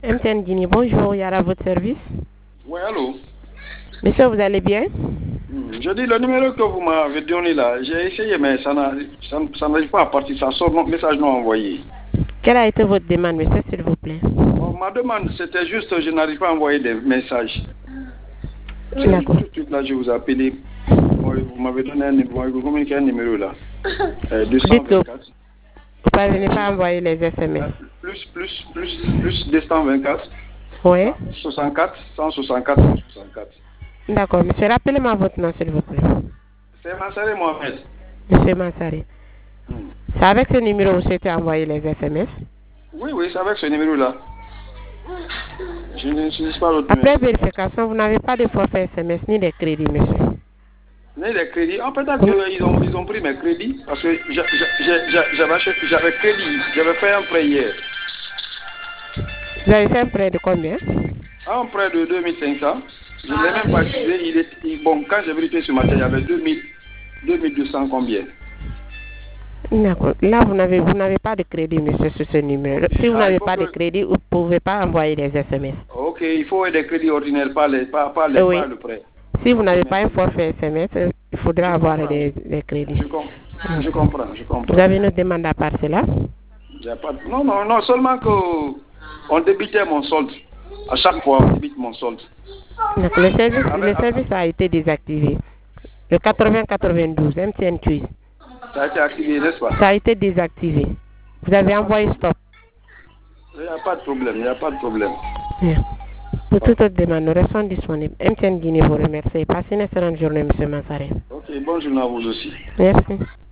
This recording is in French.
MTN Guinée, bonjour, Yara, à votre service. Oui, allô. Monsieur, vous allez bien? Je dis le numéro que vous m'avez donné là, j'ai essayé, mais ça n'arrive pas à partir, ça sort mon message non envoyé. Quelle a été votre demande, monsieur, s'il vous plaît? Bon, ma demande, c'était juste, je n'arrive pas à envoyer des messages. D'accord. Tout de suite là, je vous ai appelé. Vous m'avez donné un numéro, vous communiquez un numéro là. 224. Vous ne parvenez pas à envoyer les SMS. Plus 224. Oui. 64, 164, 164. D'accord, monsieur, rappelez-moi votre nom, s'il vous plaît. C'est Mansare Mohamed. Monsieur Mansare. C'est avec ce numéro que vous souhaitez envoyer les SMS? Oui, c'est avec ce numéro-là. Je n'utilise pas l'autre numéro. Après vérification, vous n'avez pas de forfait SMS ni de crédit, monsieur. Ni les crédits. En fait, ils ont pris mes crédits parce que j'avais crédit. J'avais fait un prêt hier. Vous avez fait un prêt de combien? Un prêt de 2500. Je ne l'ai même pas utilisé. Bon, quand j'ai vérifié ce matin, il y avait 2200 combien? D'accord. Là, vous n'avez pas de crédit, monsieur, sur ce numéro. Si vous n'avez pas de crédit, vous ne pouvez pas envoyer des SMS. Ok, il faut des crédits ordinaires, pas le prêt. Si vous n'avez pas un forfait SMS, il faudra avoir des crédits. Je comprends. Vous avez une demande à part cela? Non, seulement qu'on débitait mon solde. À chaque fois, on débite mon solde. Le service a été désactivé. Le 80-92, MTN Quiz. Ça a été activé, n'est-ce pas? Ça a été désactivé. Vous avez envoyé stop. Il n'y a pas de problème, Bien. Pour toute autre demande, nous restons disponibles. MTN Guinée vous remercie. Passez une excellente journée, monsieur Mansare. Ok, bonne journée à vous aussi. Merci.